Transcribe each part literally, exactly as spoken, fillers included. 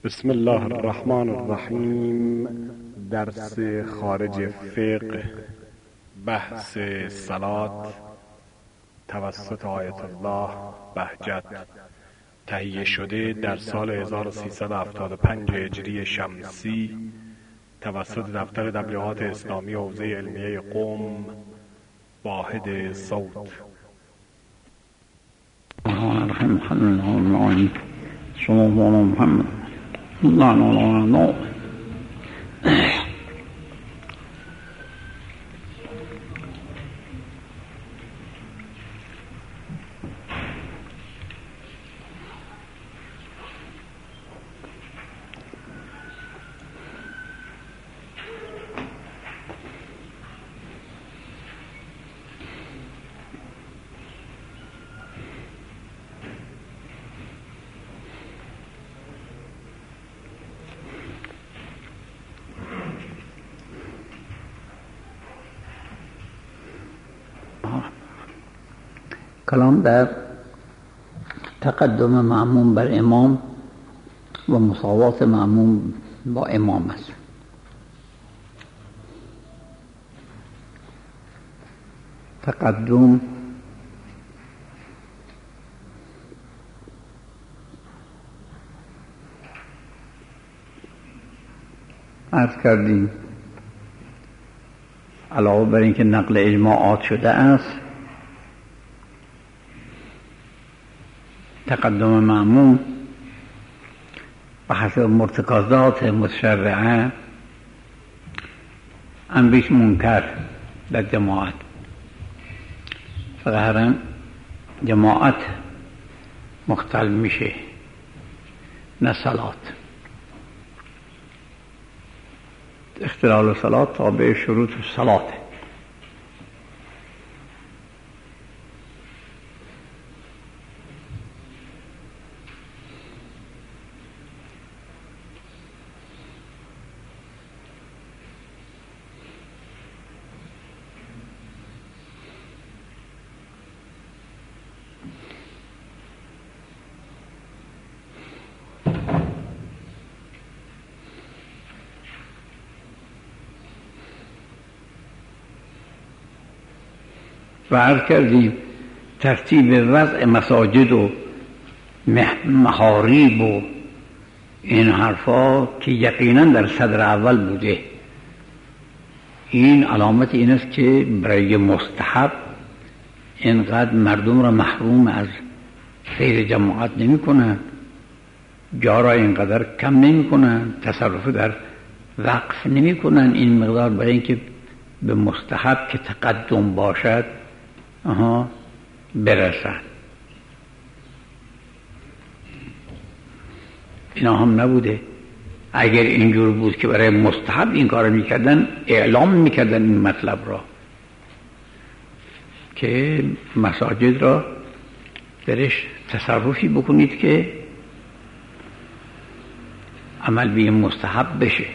بسم الله الرحمن الرحیم. درس خارج فقه، بحث صلات توسط آیت الله بهجت، تهیه شده در سال هزار و سیصد و هفتاد و پنج هجری شمسی توسط دفتر تبلیغات اسلامی حوزه علمیه قم، واحد صوت. الرحمن الرحیم. شما مولانا محمد الله نور کلام در تقدم مأموم بر امام و مساوات مأموم با امام است. تقدم عرض کردیم علاوه بر اینکه نقل اجماعات شده است، تقدم مأموم به حسب مرتکزات متشرعه امریش منکر در جماعت. فقط جماعت مختل میشه، نه صلات. اختلال صلات تابع شروط صلات. و عرض کردیم ترتیب وضع مساجد و محاریب و این حرفا که یقینا در صدر اول بوده، این علامت این است که برای مستحب اینقدر مردم را محروم از سیر جماعت نمی کنند، جا را اینقدر کم نمی کنند، تصرف در وقف نمی کنند این مقدار، برای اینکه به مستحب که تقدم باشد آها برسن. اینا هم نبوده. اگر اینجور بود که برای مستحب این کار میکردن، اعلام میکردن این مطلب را که مساجد را درش تصرفی بکنید که عمل به این مستحب بشه.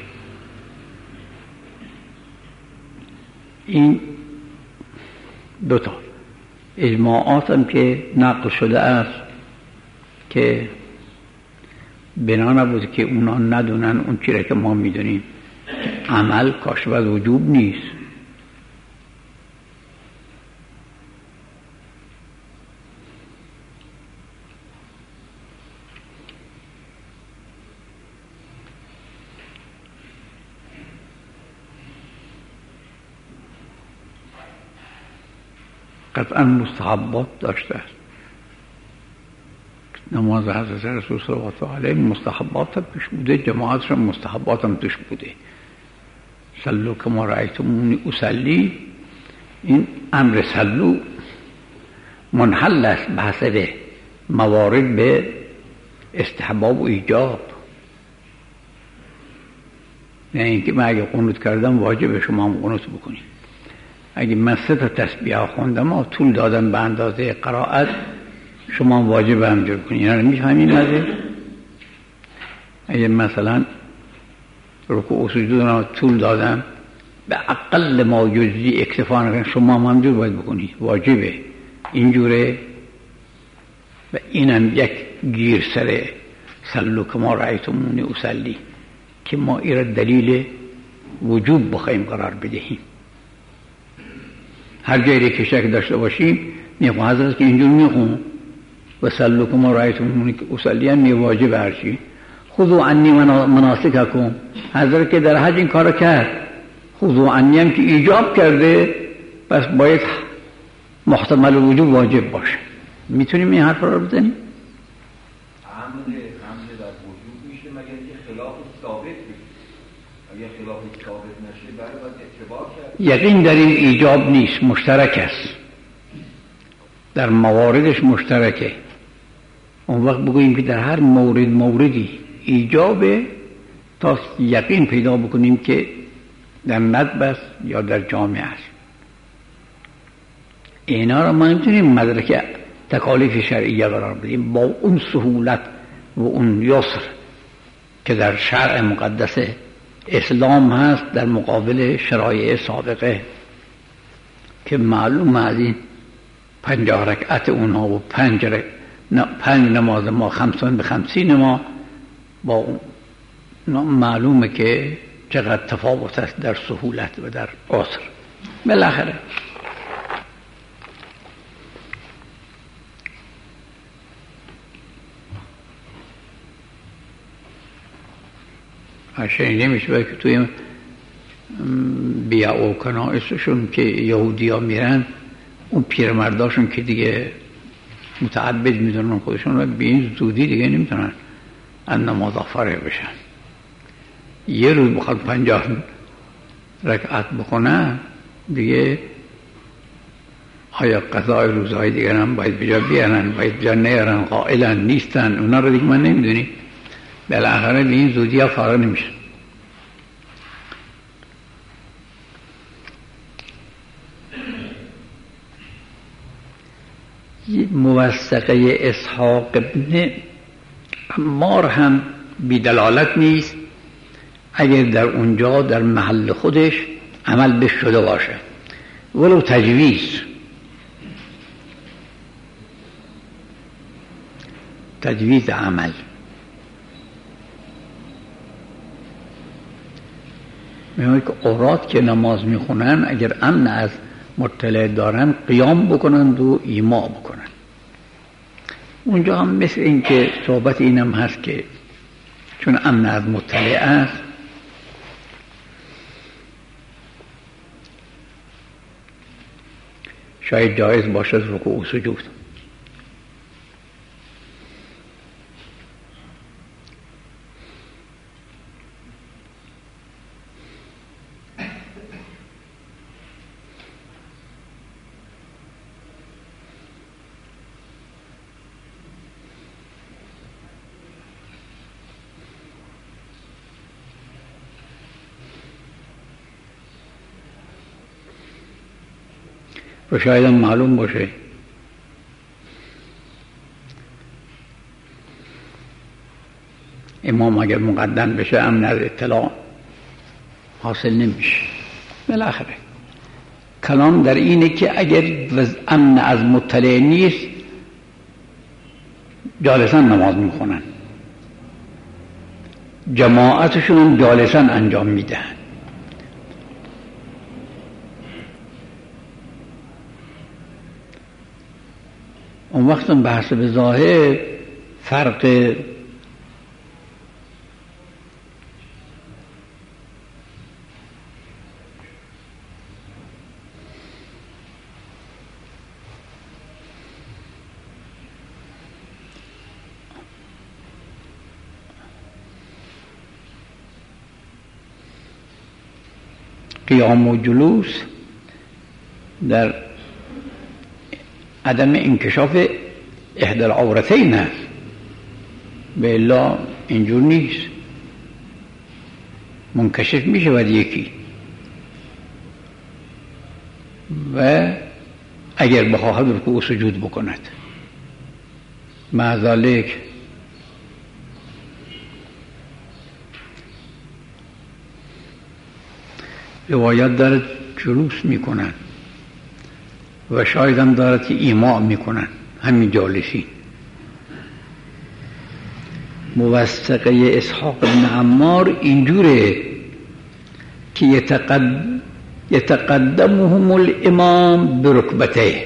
این دوتا اجماعات هم که نقل شده است که بنا نبود که اونا ندونن اون چیزی که ما میدونیم، عمل کاشف از وجوب نیست. قطعا مستحبات داشته است. نماز حضرت رسول صلی الله علیه مستحبات هم توش بوده، جماعتش هم مستحبات هم توش بوده. صلو کما رأیتمونی اصلی، این امر صلو منحل است به حسب موارد به استحباب و ایجاب. نه اینکه من اگه قنوت کردم واجب شما هم قنوت بکنید. اگه من سه تا تسبیح خوندم و طول دادم به اندازه قرائت، شما واجب همجور کنید. اینا رو میفهمید؟ مزه اگه مثلا رکوع و سجود رو طول دادم به اقل ما جزئی اکتفا نکنید، شما هم همجور باید بکنید، واجبه. اینجوره. و اینم یک گیر سر صلوا کما رأیتمونی اصلی، که ما این را دلیل وجوب بخوایم قرار بدهیم. هر جایی که شک داشته باشیم میخوام حضرت که اینجور میخوام و صلوا کما رأیتمونی اصلی هم می واجب هرچی. خذوا عنی مناسککم، حضرت که در حج این کار کرد، خذوا عنی هم که ایجاب کرده، پس باید محتمل وجوب واجب باشه. میتونیم این حرف رو بزنیم؟ عمل عمل در وجوب میشه مگر اینکه خلاف ثابت بشه. اگر خلاف ثابت نشه برای باید اتباع کرد. یقین در این ایجاب نیست، مشترک است، در مواردش مشترکه. اون وقت بگوییم که در هر مورد موردی ایجابه تا یقین پیدا بکنیم که در ندب است یا در جامعه است. اینا را ما نمیتونیم مدرک تکالیف شرعیه قرار بدیم با اون سهولت و اون یسر که در شرع مقدس اسلام هست در مقابل شرایع سابقه که معلوم از این پنجاه رکعت اونها و پنج, رک... پنج نماز ما خمسون به خمسین ما با اون معلومه که چقدر تفاوت است در سهولت و در عسر. بالاخره شنیده میشه که توی بیع و کنائسشون که یهودی ها میرن، اون پیرمرداشون که دیگه متعبد میدونن خودشون و به این زودی دیگه نمیتونن از نماز فارغ بشن. یه روز بخواد پنجاه رکعت بخونن دیگه آیا قضای روزهای دیگر هم باید بجا بیارن، باید بجا نیارن، قائلن نیستن، اونا رو دیگه من نمیدونیم. بالاخره به این زودی ها فارغ نمیشن. موثقه اسحاق ابن عمار هم بی دلالت نیست اگر در اونجا در محل خودش عمل بش شده باشه، ولو تجویز تجویز عمل. میگه که عورات که نماز میخونن اگر امن از مطلع دارن قیام بکنن و ایما بکنن. اونجا هم مثل این که صحبت اینم هست که چون امن از مطلع است شاید جایز باشد رکوع و سجود. و شاید هم معلوم باشه امام اگر مقدم بشه امن از اطلاع حاصل نمیشه. بالاخره کلام در اینه که اگر امن از مطلع نیست جالسا نماز میخونن، جماعتشون جالسا انجام میدن. اون وقت به حسب ظاهر فرق قیام و جلوس در عدم انکشاف احدى العورتین است، به الا اینجور نیست، منکشف میشه باید یکی و اگر بخواهد رکوع و سجود بکند. مع ذلک روایت دارد جلوس میکنند و شاید هم دارد که ایماع میکنن همین جالسی. موثقه اسحاق بن عمار اینجوره که یتقد... یتقدمهم الامام برکبته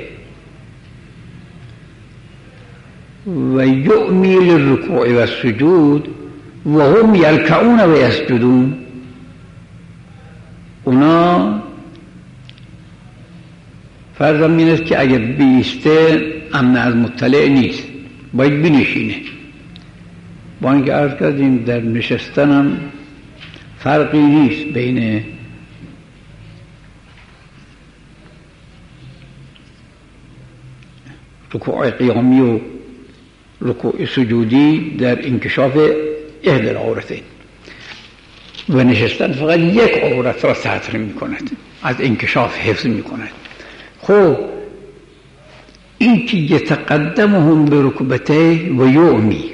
و یؤمی للرکوع و السجود و هم یرکعون و یسجدون. اونا فرضم این است که اگر بیسته امن از مطلع نیست، باید بنشینه. با اینکه عرض کردیم در نشستن هم فرقی نیست بین رکوع قیامی و رکوع سجودی در انکشاف احد العورتین، و نشستن فقط یک عورت را ستر می کند، از انکشاف حفظ می کند. خب این که یتقدمهم برکبته و یومی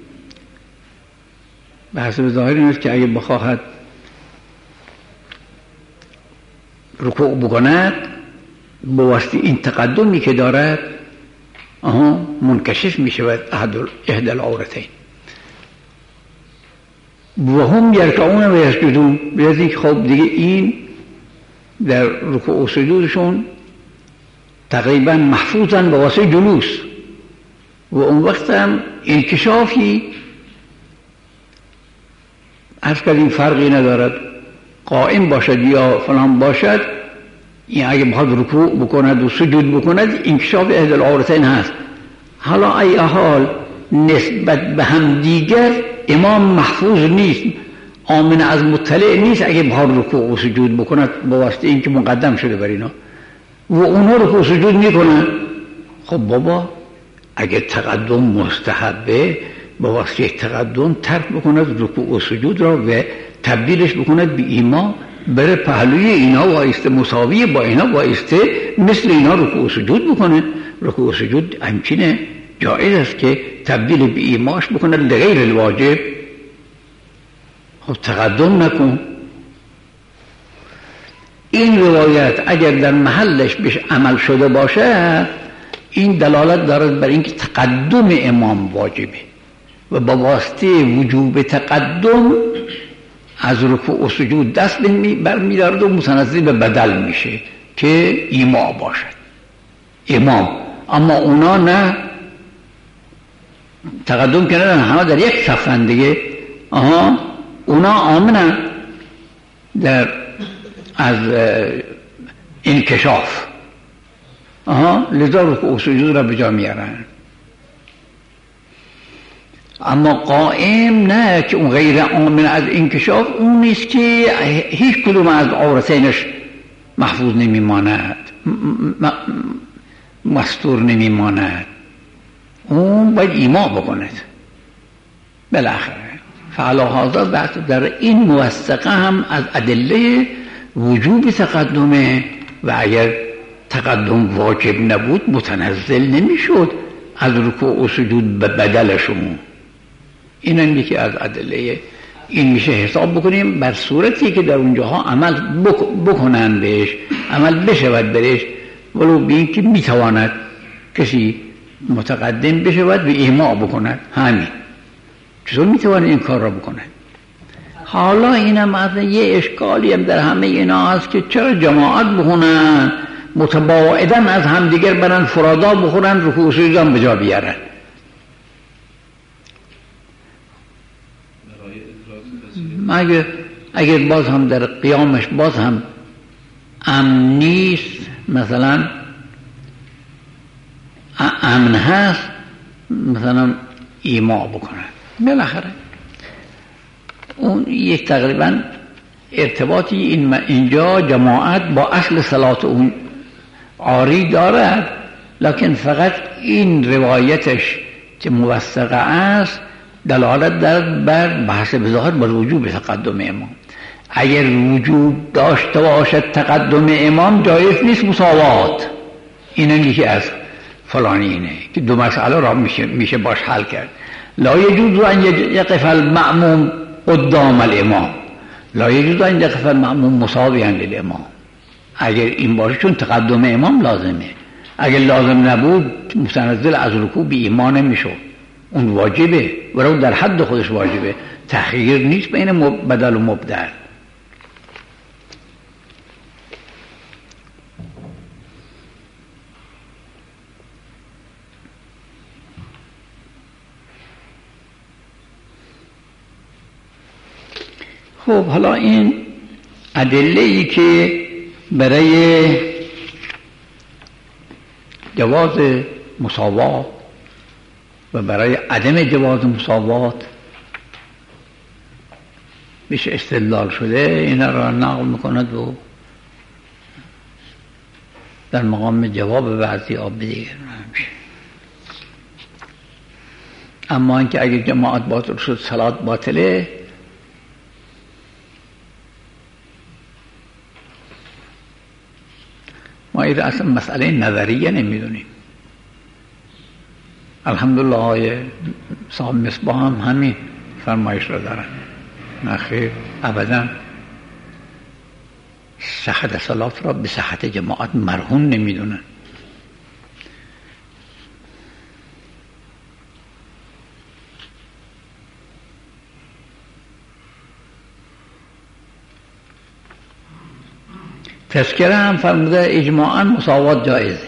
به حسب ظاهر این است که اگه بخواهد رکوع بکند با واسطه این تقدمی که دارد آها منکشف می شود احد العورتین. و هم یرکعون و یسجدون، بیازی که خب دیگه این در رکوع و سجودشون تقریبا محفوظن با واسطه جلوس، و اون وقت هم انکشافی عرض کردیم فرقی ندارد، قائم باشد یا فلان باشد، این اگه بخواد رکوع بکند و سجود بکند انکشاف احد العورتین هست. حالا ای حال نسبت به هم دیگر امام محفوظ نیست، آمن از مطلع نیست اگه بخواد رکوع و سجود بکند با واسطه اینکه مقدم شده بر اینا و اونا رکوع و سجود میکنن. خب بابا اگه تقدم مستحبه با واسطه تقدم ترک بکند رکوع و سجود را و تبدیلش بکند به ایما، بره پهلوی اینا وایسته، مساوی با اینا وایسته، مثل اینا رکوع و سجود بکنه. رکوع و سجود همچینه جایز است که تبدیل به ایماش بکنه لغیر الواجب. خب تقدم نکن. این روایت اگر در محلش بهش عمل شده باشه این دلالت دارد بر اینکه تقدم امام واجبه و با واسطه وجوب تقدم از رکوع و سجود دست برمی‌دارد و متنزل به بدل میشه که ایما باشد امام. اما اونا نه، تقدم که ندارن، همه در یک صفن دیگه. آها اونا آمنن در از انکشاف، آها لذا رکوع و سجود را به جا میارن. اما قائم نه، که اون غیر آمن از انکشاف اون نیست که هیچ کدوم از عورتینش محفوظ نمیماند، مستور نمیماند، اون باید ایما بکند بالاخره. فعلا هذا بحث در این موثقه هم از ادله وجوب تقدمه، و اگر تقدم واجب نبود متنزل نمیشد از رکوع و سجود به بدلشون. این هم یکی از ادله این میشه حساب بکنیم بر صورتی که در اونجاها عمل بکنن بهش، عمل بشود برش، ولو بین که میتواند کسی متقدم بشود و ایما بکند. همین چطور میتواند این کار را بکنه؟ حالا اینم از یه اشکالی هم در همه اینا هست که چرا جماعت بخونن متباعدن از همدیگر برن فرادا بخونن رکوع و سجود هم به جا بیارن. اگر اگر باز هم در قیامش باز هم امن نیست، مثلا امن هست، مثلا ایما بکنن بالاخره اون یک تقریبا ارتباطی این اینجا جماعت با اصل صلات اون عاری دارد، لکن فقط این روایتش که موثقه است دلالت دارد بر بحث بظاهر بر وجوب تقدم امام. اگر وجوب داشته باشد تقدم امام جایز نیست مساوات. این یکی از فلانی اینه که دو مسئله را میشه, میشه باش حل کرد. لا یجوز ان یقف المأموم قدام الامام، لا یجوز ان یقف المأموم مساویا للامام. اگر این باشه چون تقدم امام لازمه، اگر لازم نبود متنزل از رکوع به ایمان نمیشد. اون واجبه، ولو در حد خودش واجبه، تخییر نیست بین بدل و مبدل. خب حالا این ادله‌ای که برای جواز مساوات و برای عدم جواز مساوات بهش استدلال شده، اینا را نقل میکند و در مقام جواب بعضی آب دیگر نمیشه. اما اینکه اگه جماعت باطل شد صلات باطله، ما این اصلا مسئله نظریه نمیدونیم. الحمدلله های صاحب مصباح هم همین فرمایش رو دارن. نخیر ابدا صحت صلات را به صحت جماعت مرهون نمیدونن. تذکره هم فرموده اجماعاً مساوات جایزه.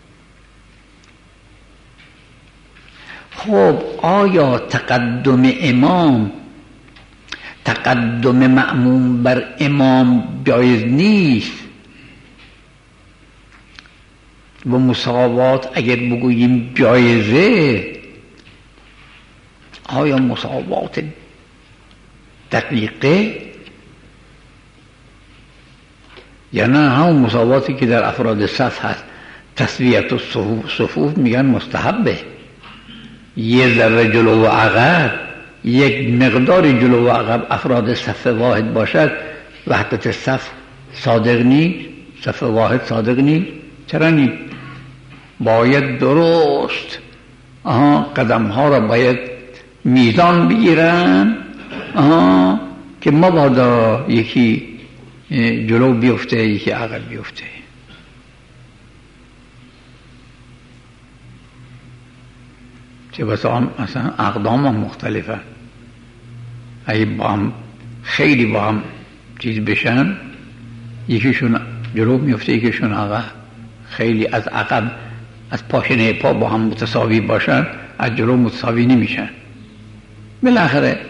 خب آیا تقدم امام تقدم مأموم بر امام جایز نیست؟ و مساوات اگر بگوییم جایزه، آیا مساوات دقیقه یا نه همون مساواتی که در افراد صف هست؟ تسویت الصفوف میگن مستحبه، یه ذره جلو و عقب، یک مقدار جلو و عقب افراد صف واحد باشد، وحدت صف صادق نیست، صف واحد صادق نیست. چرا نیست؟ باید درست آها قدم ها را باید میزان بگیرن، آها که مبادا یکی جلو بیفته یکی عقب بیفته. چه بسا هم اصلا اقدام هم مختلفه، اگه با هم خیلی با هم چیز بشن، یکیشون جلو میفته یکیشون عقب. خیلی از عقب از پاشنه پا با هم متساوی باشن، از جلو متساوی نمیشن. بالاخره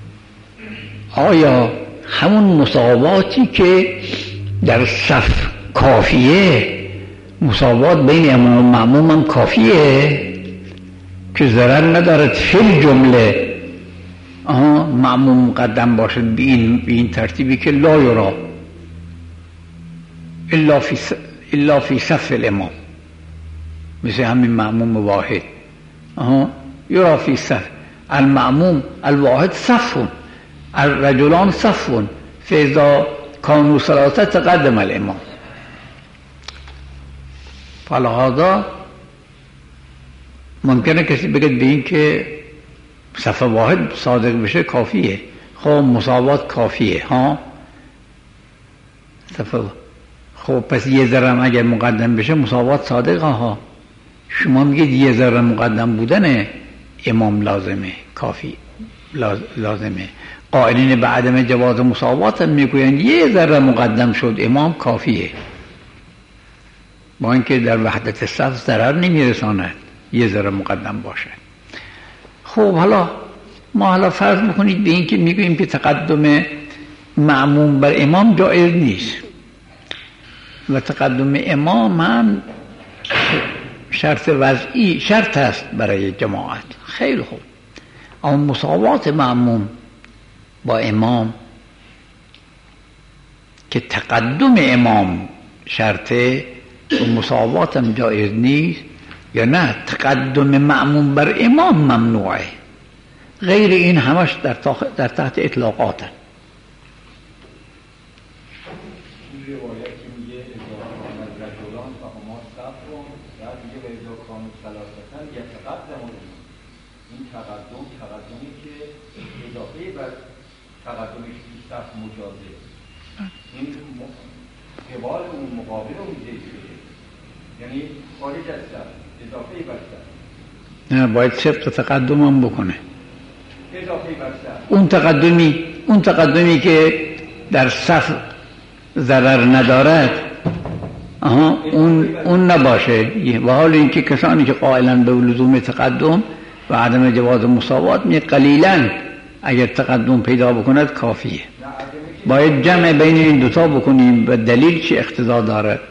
آیا همون مساواتی که در صف کافیه، مساوات بین امام و مأموم هم کافیه که ضرر ندارد فی جمله آها مأموم مقدم باشد به این, به این ترتیبی که لا یرا الا فی س... الا فی صف الامام، مثل همین مأموم واحد آها یرا فی صف المأموم الواحد صف الرجلان صف فاذا كانوا ثلاثه تقدم الامام. فلهذا ممکنه کسی بگه به این که صف واحد صادق بشه کافیه. خب مساوات کافیه ها صف. خب پس یه ذره اگر مقدم بشه مساوات صادقه ها. شما میگید یه ذره مقدم بودن امام لازمه، کافی لازمه. قائلین به عدم جواز مساوات هم میگویند یه ذره مقدم شد امام کافیه، با اینکه در وحدت صف ضرر نمیرساند یه ذره مقدم باشه. خب حالا ما حالا فرض میکنید به این که میگوییم که تقدم مأموم بر امام جایز نیست و تقدم امام هم شرط وضعی شرط است برای جماعت. خیلی خوب، اما مساوات مأموم با امام که تقدم امام شرطه و مساوات هم جایز نیست، یا نه تقدم مأموم بر امام ممنوعه. غیر این همش در, در تحت اطلاقات هست. این روایت که میگه رجلان فهما صفون، بعد میگه و اذا کانوا ثلاثه یتقدمون. این تقدم تقدمی که اضافه بر تقدمش توی صف مجازه، این قبال اون مقابل رو میگه، یعنی خارج از صف اضافه بر صف. نه باید صدق تقدم هم بکنه. اضافه بر صف. اون تقدمی اون تقدمی که در صف ضرر ندارد آها اون اون نباشه. و حال اینکه کسانی که قائلن به لزوم تقدم و عدم جواز مساوات می قلیلا اگر تقدم پیدا بکند کافیه. باید جمع بین این دوتا بکنیم و دلیل چی اقتضا دارد.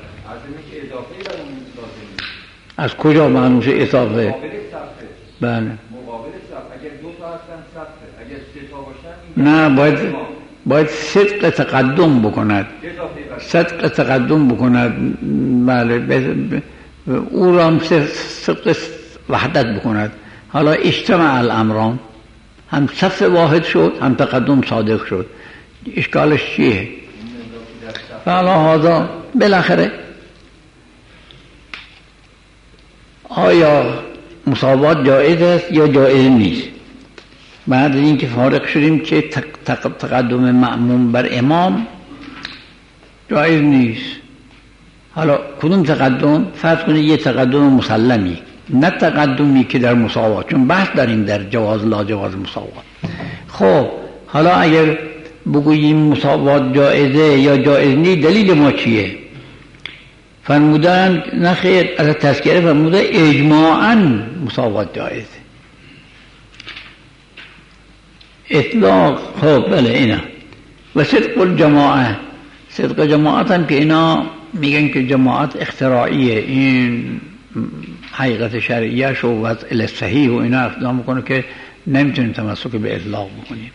از کجا معلوم شه اضافه؟ مقابل صفه. بله. مقابل صف. اگر دو تا هستن صفه. اگر سه تا باشن نه باید باید صدق تقدم بکند. صدق تقدم بکند. بله. ب... او را هم صدق وحدت بکند. حالا اجتماع الامران، هم صف واحد شد هم تقدم صادق شد. اشکالش چیه؟ حالا هذا بالاخره آیا مساوات جایز است یا جایز نیست؟ بعد از اینکه فارغ شدیم که تقدم مأموم بر امام جایز نیست. حالا کدوم تقدم؟ فرض کنید یه تقدم مسلمی، نه تقدمی که در مساوات، چون بحث داریم در جواز لا جواز مساوات. خب حالا اگر بگوییم مساوات جایزه یا جایز نیست، دلیل ما چیه؟ فرمودن نخیر، از تذکره فرموده اجماعاً مساوات جایزه. اطلاق خب بله اینا. و صدق الجماعه، صدق جماعت هم که اینا میگن که جماعت اختراعیه، این حقیقت شرعیه شو وضع صحیح و اینا اقدام میکنه که نمیتونیم تمسک به اطلاق بکنیم.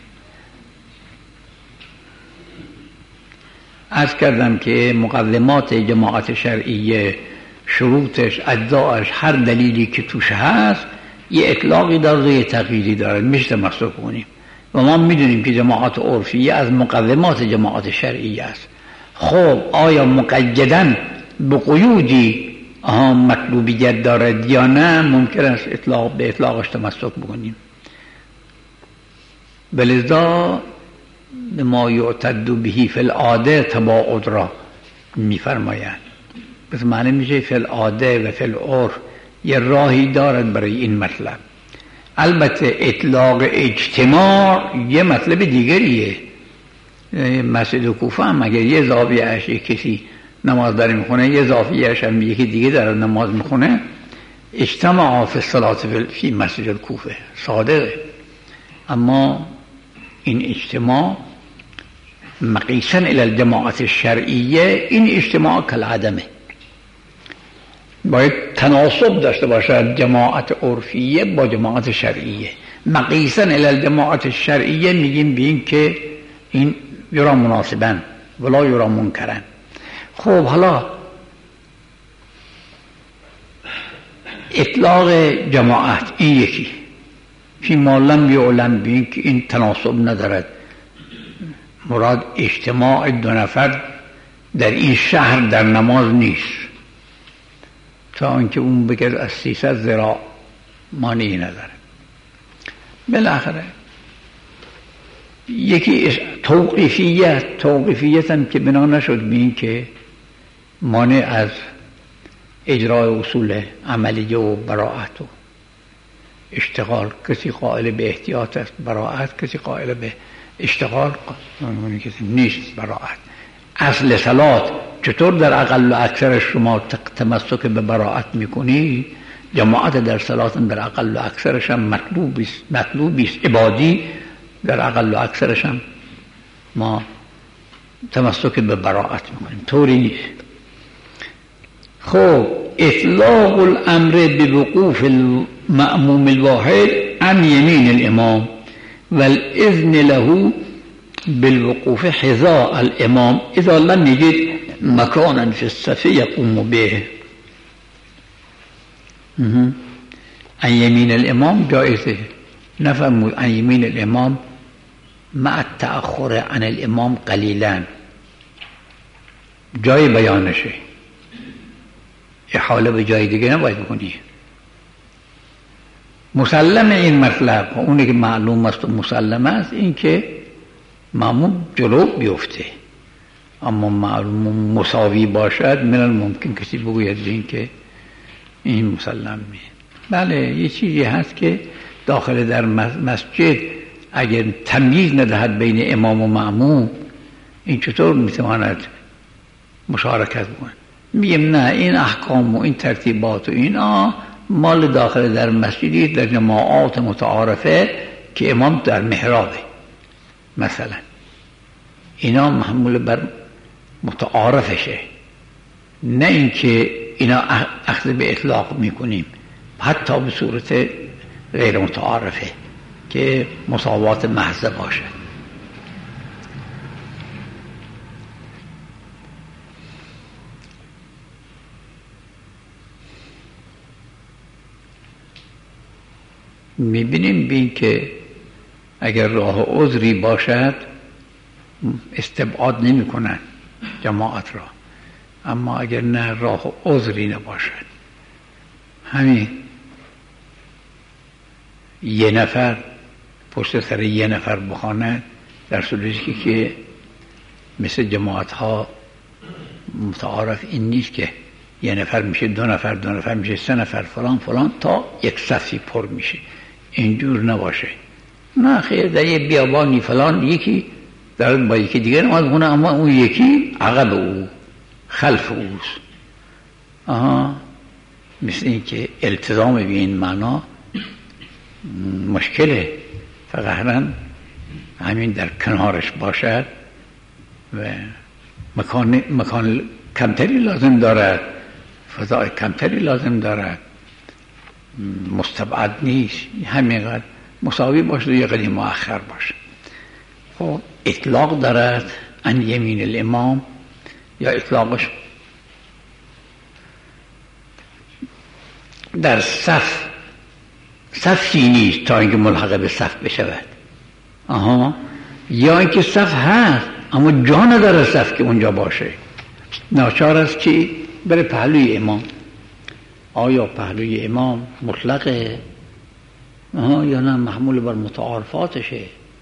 عرض کردم که مقدمات جماعت شرعیه، شروطش، اجزاش، هر دلیلی که توش هست یه اطلاقی داره، یه تغییری داره، میشه تمسک کنیم. و ما میدونیم که جماعت عرفیه از مقدمات جماعت شرعیه است. خب آیا مقیدن به قیودی آها مطلوبیت دارد یا نه؟ ممکن است اطلاق به اطلاقش تمسک بکنیم. بلذا ما یعتد بهی فی العاده تباعد را میفرمایند. پس معنی میشه فی العاده و فی العرف یه راهی دارد برای این مطلب. البته اطلاق اجتماع یه مطلب دیگریه. مسجد کوفه هم اگر یه زاویه اش کسی نماز داره میخونه، یه زاویه اش هم یکی دیگه داره نماز میخونه، اجتماع فی الصلاة فی مسجد کوفه صادقه. اما این اجتماع مقیسا الی الجماعت الشرعیه، این اجتماع کالعدمه. باید تناسب داشته باشد جماعت عرفیه با جماعت شرعیه. مقیسا الی الجماعت الشرعیه میگیم بین که این یرا مناسبن ولا یرا منکرن. خب حالا اطلاق جماعت این یکی فیما لم یعلم بین که این تناسب ندارد. مراد اجتماع دو نفر در این شهر در نماز نیست، تا اینکه اون بگرد از سیصد ذراع مانعی نداره. بالاخره یکی توقیفیت، توقیفیت هم که بنا نشد به این که مانع از اجرای اصول عملیه و براعت و اشتغال. کسی قائل به احتیاط است براعت، کسی قائل به اشتغال کسی نیست براعت. اصل صلات چطور در اقل و اکثر شما تمسک به براعت میکنی، جماعت در صلات در اقل و اکثرش هم مطلوبی مطلوبی است عبادی، در اقل و اکثرش هم ما تمسک به براعت میکنیم. طوری نیست. خب اطلاق الامر بوقوف المأموم الواحد عن يمين الامام والاذن له بالوقوف حذاء الامام اذا لم يجد مكانا في الصف يقوم به. عن يمين الامام جائزه. نفهم عن يمين الامام مع التأخر عن الامام قليلا، جای بیانشه، احاله به جای دیگه نباید بکنی. مسلم این مطلب و اونی که معلوم است و مسلم است این که مأموم جلو بیفته، اما معلوم مساوی باشد من الممکن کسی بگوید این که این مسلم نیست. بله یه چیزی هست که داخل در مسجد اگر تمییز ندهد بین امام و مأموم، این چطور میتواند مشارکت بکنه؟ میگم نه، این احکام و این ترتیبات و اینا مال داخل در مسجدی در جماعات متعارفه که امام در محرابه مثلا، اینا محمول بر متعارفشه، نه اینکه اینا اخذ به اطلاق میکنیم حتی به صورت غیر متعارفه که مساوات محض باشه. میبینیم بین که اگر راه عذری باشد استبعاد نمی کنن جماعت را، اما اگر نه راه عذری نباشد، همین یه نفر پشت سر یه نفر بخواند، در صورتی که مثل جماعت ها متعارف این نیست که یه نفر میشه دو نفر، دو نفر میشه سه نفر، فلان فلان تا یک صفی پر میشه، اینجور نباشه. نه خیر، در یه بیابانی فلان یکی دارد با یکی دیگر نماز بخونه، اما اون یکی عقب او خلف اوست. آها، مثل این که التزام به این معنا مشکله، فقط همین در کنارش باشد و مکان مکان کمتری لازم دارد، فضای کمتری لازم دارد، مستبعد نیست، همینقدر مساوی باشه یا قدیم مؤخر باشه. خب اطلاق دارد عن یمین الامام، یا اطلاقش در صف صفی نیست تا اینکه ملحق به صف بشود. آها، یا اینکه صف هست اما جا نداره صف که اونجا باشه، ناچار است که بره پهلوی امام. آیا پهلوی امام مطلقه آها یا نه محمول بر متعارفاتشه؟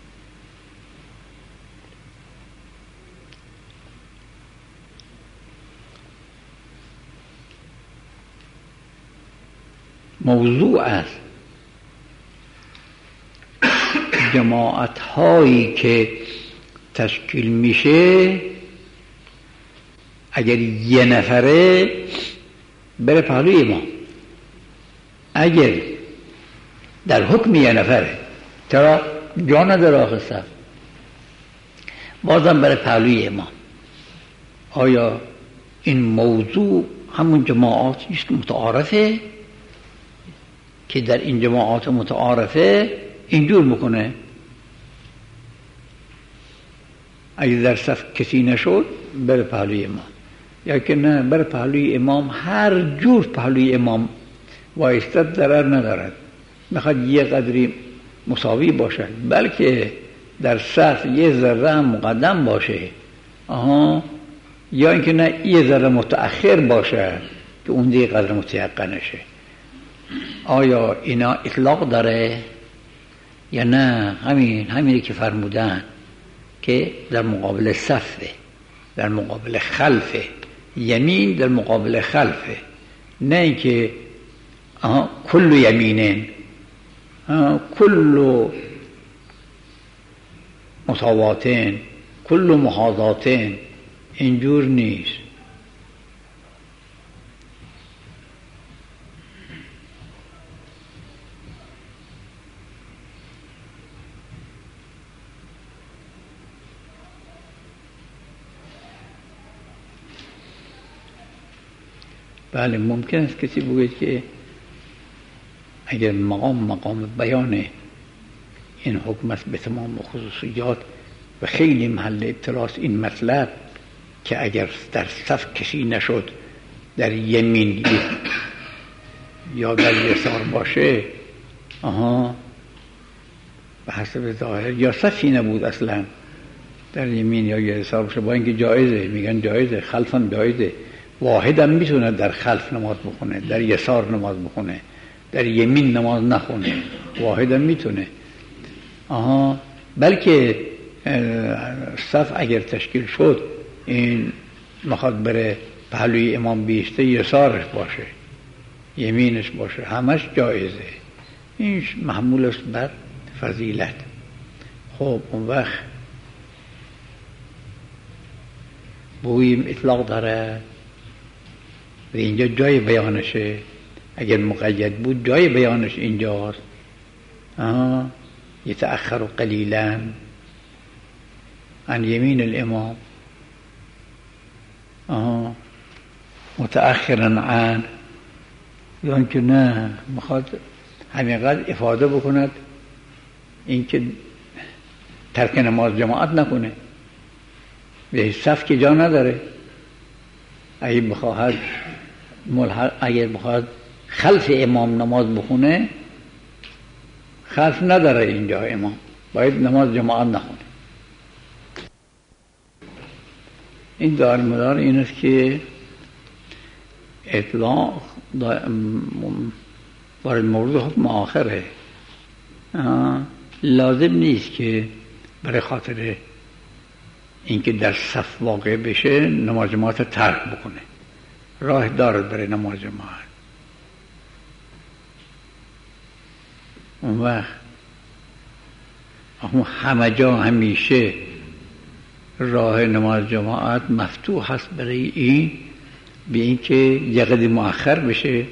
موضوع است جماعت هایی که تشکیل میشه اگر یه نفره بره پهلوی امام، اگر در حکم یه نفره چرا جا نداره آخر صف، بازم بره پهلوی امام. آیا این موضوع همون جماعاتی است که متعارفه که در این جماعات متعارفه اینجور میکنه؟ اگه در صف کسی نشد بره پهلوی امام، یا که نه بره پهلوی امام، هر جور پهلوی امام وایستد ضرر ندارد، میخواد یه قدری مساوی باشد بلکه در صف یه ذره مقدم باشه، آها، یا اینکه نه یه ذره متأخر باشه که اون دیگه قدر متیقنشه. آیا اینا اطلاق داره یا نه؟ همین همینی که فرمودن که در مقابل صفه، در مقابل خلفه، یمین در مقابل خلفه، نه اینکه کل یمینین کل مساواتین کل محاذاتین، اینجور نیست. بله ممکن است کسی بگوید که اگر مقام مقام بیان این حکم است به تمام خصوصیات و خیلی محل ابتلاس این مطلب که اگر در صف کسی نشد در یمین یا در یسار باشه، آها، به حسب ظاهر یا صفی نبود اصلا در یمین یا یسار باشه، با اینکه جایزه، میگن جایزه، خلفم جایزه، واحد هم میتونه در خلف نماز بخونه، در یسار نماز بخونه، در یمین نماز نخونه، واحد هم میتونه. آها، بلکه صف اگر تشکیل شد این میخواد بره پهلوی امام بیسته یسارش باشه، یمینش باشه، همش جایزه. این محمول است بر فضیلت. خب اون وقت بگوییم اطلاق داره و اینجا جای بیانشه. اگر مقید بود جای بیانش اینجاست. آه یتأخر قلیلا عن یمین الامام، آه متأخرا عن، یعنی که نه میخواد همینقدر افاده بکند اینکه ترک نماز جماعت نکنه، به صف که جا نداره. اگه بخواهد ملحق اگر بخواهد خلف امام نماز بخونه، خلف نداره اینجا امام، باید نماز جماعت نخونه. این دار مدار این است که اطلاق وارد مورد حکم آخره. لازم نیست که برای خاطر اینکه در صف واقع بشه نماز جماعت ترک بکنه، راه دارد برای نماز جماعت. اون وقت همه جا همیشه راه نماز جماعت مفتوح هست برای این، به این که یه قدر مؤخر بشه.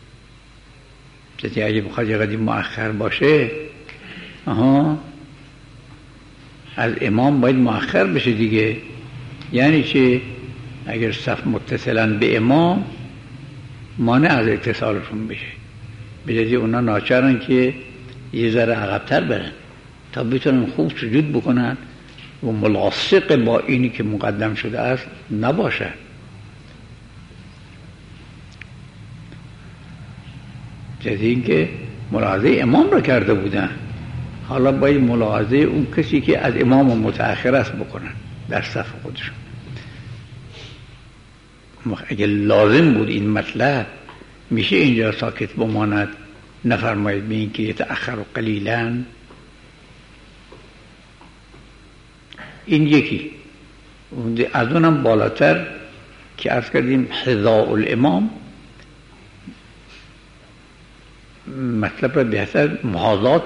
چطور اگه بخواد یه قدر مؤخر باشه، آها از امام باید مؤخر بشه دیگه. یعنی چه؟ اگر صف متصلن به امام مانع از اتصالشون بشه، به جای اونا ناچارن که یه ذره عقب‌تر برن تا بتونن خوب سجود بکنن و ملاصق با اینی که مقدم شده است نباشه. جز این که ملاحظه امام را کرده بودن، حالا باید ملاحظه اون کسی که از امام متأخر است بکنن در صف خودشون. اگه لازم بود این مطلب، میشه اینجا ساکت بماند، نفرمایید به این که یتأخر قلیلا. این یکی. از اونم بالاتر که عرض کردیم حذاء الامام، مطلب را بهتر محاذات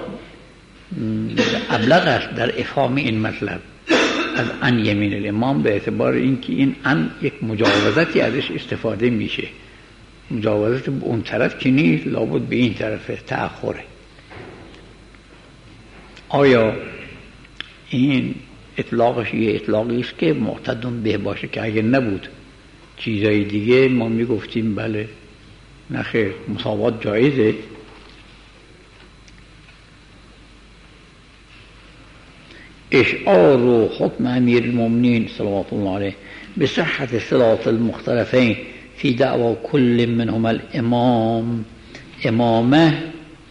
ابلغ است در افهام این مطلب از عن یمین الامام، به اعتبار اینکه این عن یک مجاوزتی ازش استفاده میشه. مجاوزت به اون طرف که نیست، لابد به این طرف تأخره. آیا این اطلاقش یه اطلاقی است که معتدم به باشه که اگر نبود چیزای دیگه ما میگفتیم بله نخیر مساوات جایزه؟ اشعار و حکم امیر المؤمنین صلوات الله علیه بصحت صلاة المختلفین فی دعوى کل منهم الامام امامه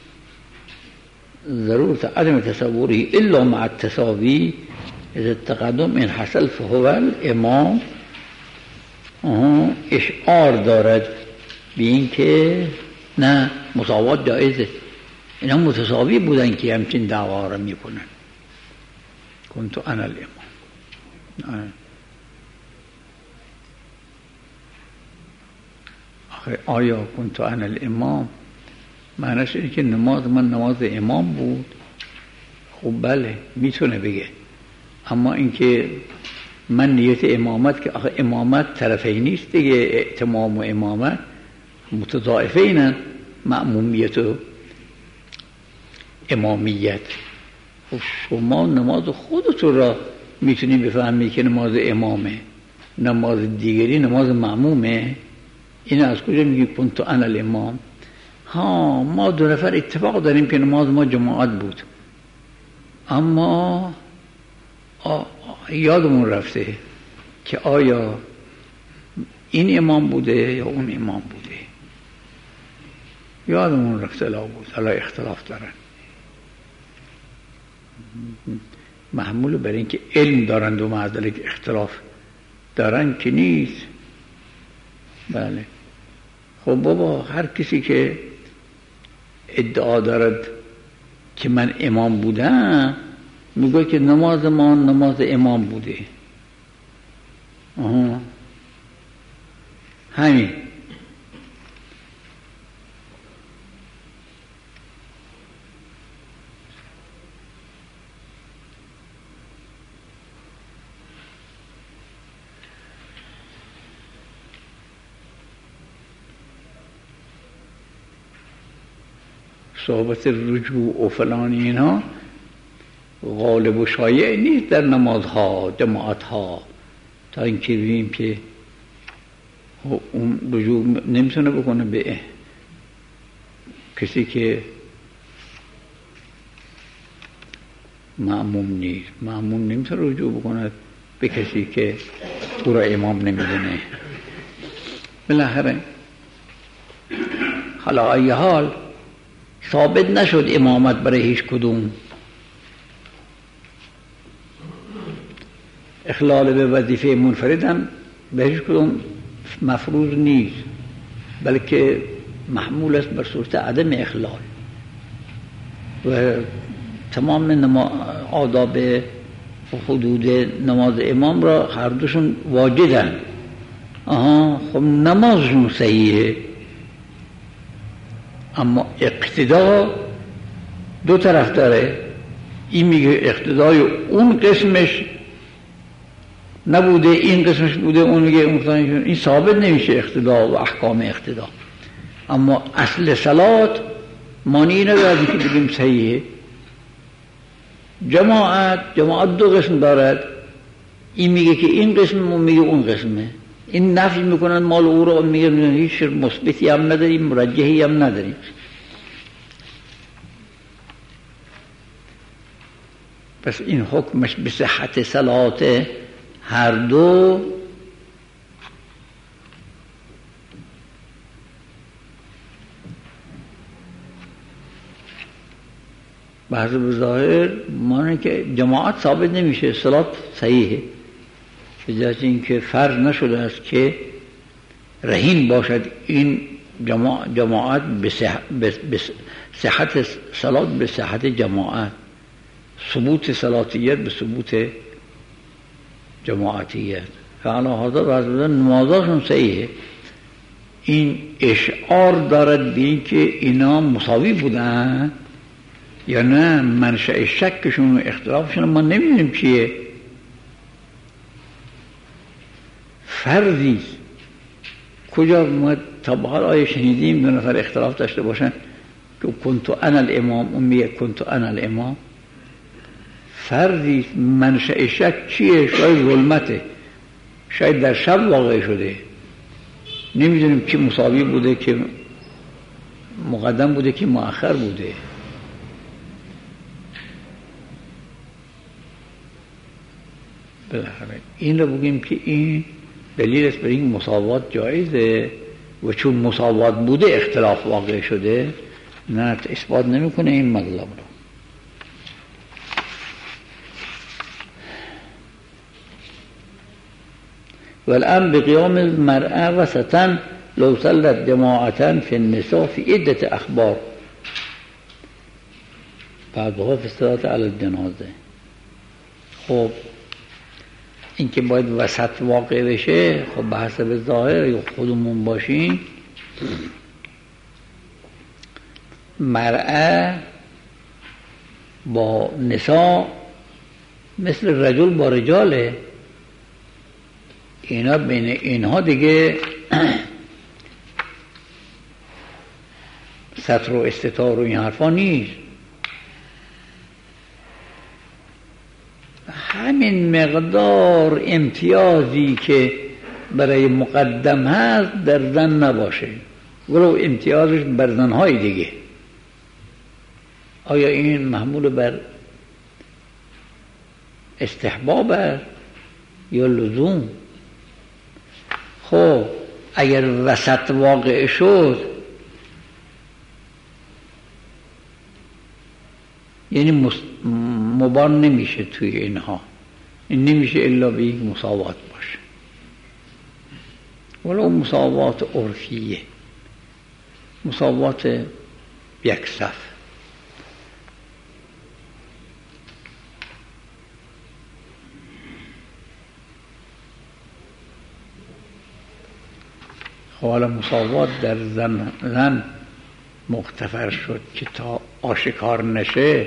ضرورت عدم تصوره الا مع التساوی اذا التقدم ان حصل فهو الامام. اشعار دارد به این که نه مساوات جایزه، اینا متساوی بودن که همچین دعوا را میکنن. کنت انا الامام. آخه آیا کنت انا الامام معنیش اینه که نماز من نماز امام بود؟ خب بله میتونه بگه، اما اینکه من نیت امامت، که آخه امامت طرفی نیست دیگه، ائتمام و امامت متضاعفه اینن، مأمومیت و امامیت. خب شما نماز خودتون را میتونی بفهمی که نماز امامه، نماز دیگری نماز مأمومه. این از کجا میگی کنت انا الامام؟ ها ما دو نفر اتفاق داریم که نماز ما جماعت بود، اما یادمون رفته که آیا این امام بوده یا اون امام بوده، یادمون رفته لا بود، حالا اختلاف دارن. محمول بر این که علم دارند و معذره که اختلاف دارن که نیست. بله خب بابا هر کسی که ادعا دارد که من امام بودم میگه که نماز ما نماز امام بوده. آها همین صحبت رجوع و فلان اینا غالب و شایع نیست در نمازها جماعتها، تا اینکه ببینیم که اون رجوع نمیتونه بکنه به کسی که مأموم نیست، مأموم نمیتونه رجوع بکنه به کسی که او را امام نمیدونه. بالاخره حالا ای حال ثابت نشد امامت برای هیچ کدوم، اخلال به وظیفه منفرد هم به هیچ کدوم مفروض نیست، بلکه محمول است بر صورت عدم اخلال و تمام آداب و حدود نماز امام را هر دوشون واجدن. آها خب نمازشون صحیحه، اما اقتدا دو طرف داره. این میگه اقتدای اون قسمش نبوده، این قسمش بوده، اون میگه اون قسمش. این ثابت نمیشه اقتدا و احکام اقتدا. اما اصل صلات مانعی نداره که بگیم صحیحه. جماعت جماعت دو قسم دارد، این میگه که این قسم، اون میگه اون قسمه. این نفی میکنن مال او رو، میگه هیچ مثبتی هم نداریم مرجحی هم نداریم. پس این حکمش به صحت صلات هر دو بحث بظاهر مانه که جماعت ثابت نمیشه، صلات صحیحه، به جهت اینکه فرض نشده است که رهین باشد این جماعت, جماعت به صحت صلات به صحت جماعت، ثبوت صلاتیت به ثبوت جماعتیت. فعلا حاضر بعض نمازاشون صحیحه. این اشعار دارد به این که اینا مساوی بودن یا نه، منشأ شکشون و اختلافشون ما نمیدونیم چیه. فردی کجا ما تا به حال آیه شنیدیم دو نفر اختلاف داشته باشن که کنتو انا الامام، اون میگه کنتو انا الامام. فردی منشأ شک چیه؟ شاید ظلمته، شاید در شب واقع شده، نمیدونیم کی مساوی بوده، که مقدم بوده، که مؤخر بوده. بالاخره این رو بگیم که این دلیل است برای این مساوات جایزه و چون مساوات بوده اختلاف واقع شده، نه اثبات نمیکنه این مطلب رو. والآن بقيام المرأة وسطا لو صلت جماعة في النساء في عدة أخبار بعضها في الصلاة على الجنازة. خب این که باید وسط واقع بشه، خب به حسب ظاهر یا خودمون باشیم، مرأة با نساء مثل رجل با رجاله، اینا بین اینها دیگه ستر و استتار و این حرفا نیست. همین مقدار امتیازی که برای مقدم هست در زن نباشه، ولو امتیازش بر زنهای دیگه. آیا این محمول بر استحباب است یا لزوم؟ خب اگر وسط واقع شد یعنی مبان نمیشه توی اینها، این نمیشه الا به یک مساوات باشه، ولو مساوات عرفیه، مساوات یک صف. حالا مساوات در زن, زن مغتفر شد که تا آشکار نشه،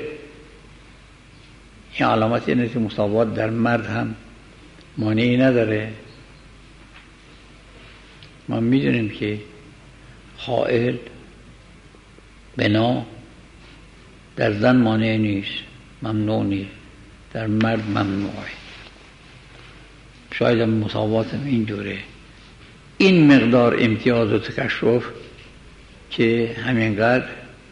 این علامت اینه که مساوات در مرد هم مانعی نداره. ما میدونیم که حائل، بنا در زن مانع نیست، ممنوع نیست، در مرد ممنوعه. شاید مساوات هم این دوره. این مقدار امتیاز و تکشف که همینقدر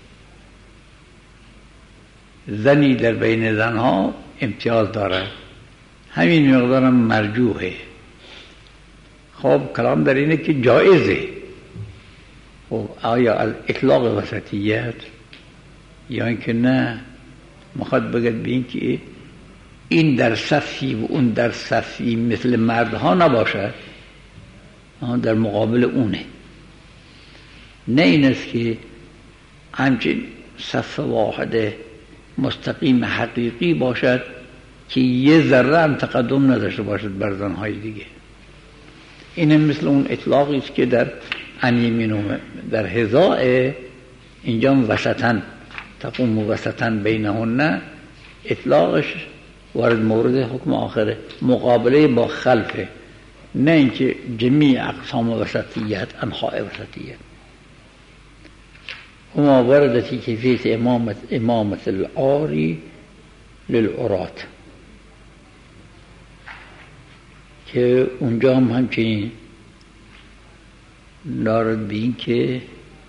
زنی در بین زنها امتیاز دارد، همین مقدار هم مرجوحه. خب کلام در اینه که جایزه. خب آیا از اطلاق وسطیت یا اینکه نه میخواد بگد به این که این در صفی و اون در صفی مثل مردها نباشد، در مقابل اونه. نه این است که همچین صف واحد مستقیم حقیقی باشد که یه ذره هم تقدم نداشته باشد بر زنهای دیگه. این مثل اون اطلاقی است که در انیمین در هزاء اینجا وسطن تقوم وسطن بینهن، اطلاقش وارد مورد حکم آخره، مقابله با خلفه، نه اینکه جمیع اقسام وسطیت انحاء وسطیت. هما وردتی کیفیت امامت امامت العاری للعرات، که اونجا هم همچنین دارد به این که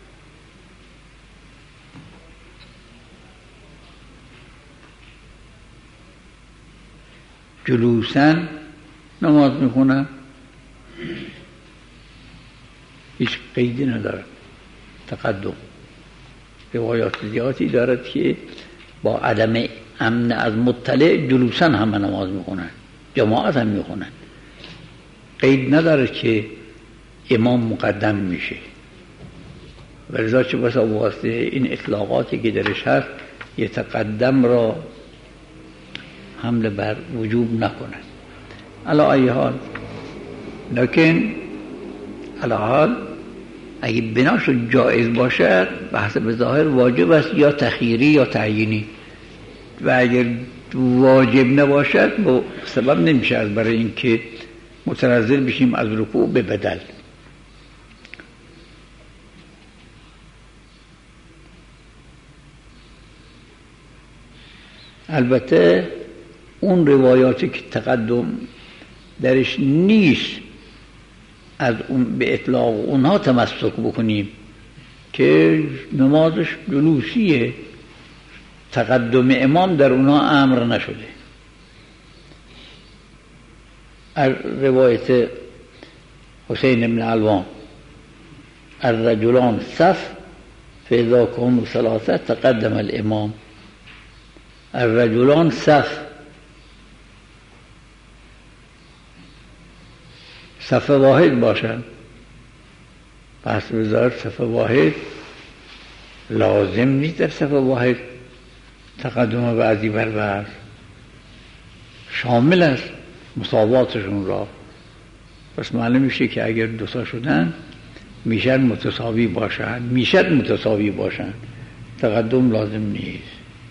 جلوسن نماز میخونن، هیچ قیدی ندارد تقدم. روایات زیادی دارد که با عدم امن از مطلع جلوسن همه نماز میخونن، جماعت هم میخونن، قید نداره که امام مقدم میشه. ولذا چه بسا واسطه این اطلاقاتی که درش هست یه تقدم را حمل بر وجوب نکنن. علی ای حال، لیکن علی حال اگه بناش جایز باشد بحث به ظاهر واجب است یا تخییری یا تعیینی، و اگر واجب نباشد با سبب نمیشه از برای اینکه متنزل بشیم از رکوع به بدل. البته اون روایاتی که تقدم درش نیست از اون به اطلاق اونها تمسک بکنیم که نمازش جلوسیه، تقدم امام در اونها امر نشده. روایت حسین بن علوان الرجلان صف فاذا كانوا ثلاثه تقدم الامام. الرجلان صف، صف واحد باشن، پس بذار صف واحد لازم نیست در صف واحد تقدم بعضی بر بعض، شامل است مساواتشون را. پس معلوم میشه که اگر دوتا شدن میشن متساوی باشن، میشد متساوی باشن، تقدم لازم نیست.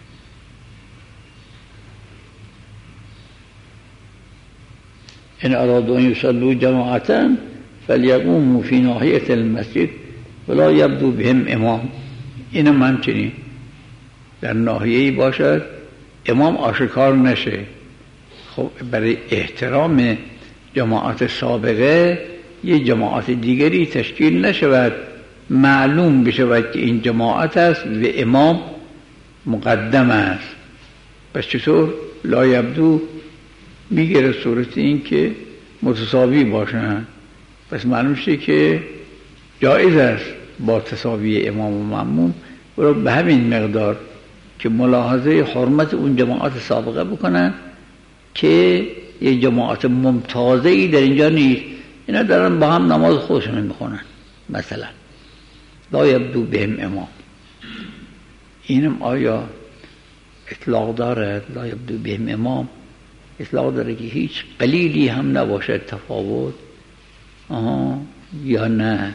ان ارادوا ان يصلوا جماعة فليقوموا في ناحية المسجد ولا يبدو بهم امام. اینم همچنین در ناحیه‌ای باشد امام آشکار نشه. خب برای احترام جماعت سابقه یه جماعت دیگری تشکیل نشود، معلوم بشود که این جماعت است و امام مقدم است. پس چطور لا یبدو میگیره صورت این که متساوی باشن، پس معلوم شده که جایز است با تساوی امام و مأموم برای به همین مقدار که ملاحظه حرمت اون جماعت سابقه بکنن که یه جماعت ممتازه‌ای در اینجا نیست، اینا دارن با هم نماز خودشون میخونن مثلا، لا یبدو بهم امام. اینم آیا اطلاق دارد؟ لا یبدو بهم امام اطلاق داره که هیچ قلیلی هم نباشد تفاوت؟ آها یا نه؟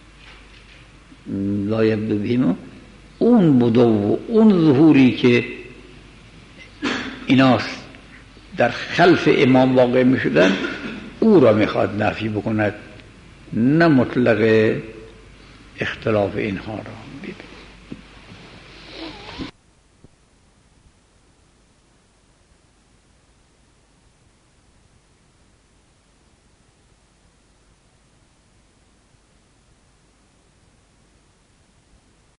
لا یبدو بهم اون بدو، اون ظهوری که ایناست در خلف امام واقع می شدن او را میخواد نفی بکند، نه مطلق اختلاف اینها را.